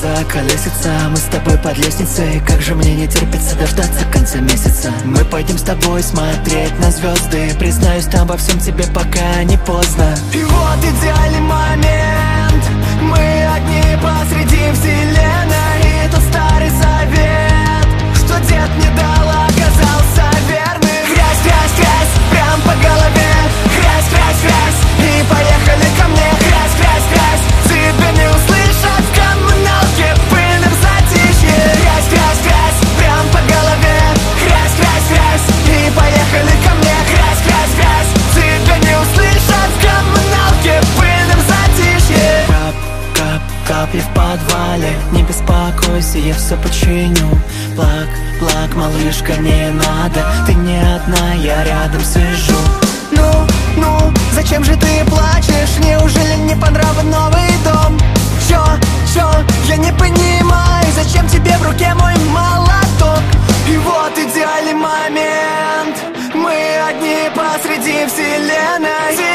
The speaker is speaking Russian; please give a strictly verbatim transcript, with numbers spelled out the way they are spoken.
глаза колесица. Мы с тобой под лестницей, как же мне не терпится дождаться конца месяца. Мы пойдем с тобой смотреть на звезды. Признаюсь там во всем тебе, пока не поздно. И вот идеальный момент, мы одни посреди вселенной. И тот старый совет, что дед не дал, оказался верным. Грязь, грязь, грязь, прям по голове. Грязь, грязь, грязь, и поехали ко мне. Грязь, грязь, грязь, тебя не услышат в коммуналке в пыльном затишье. Грязь, грязь, грязь, прям по голове. Грязь, грязь, грязь, и поехали ко мне. Грязь, грязь, грязь, тебя не услышат в коммуналке в пыльном затишье. Кап, кап, капли в подвале, не беспокойся, я все починю. Плак, плак, малышка, не надо, ты не одна, я рядом сижу. Ну, ну, зачем же ты плачешь? Неужели не по нраву новый дом? Чё, чё, я не понимаю, зачем тебе в руке мой молоток? И вот идеальный момент, мы одни посреди вселенной.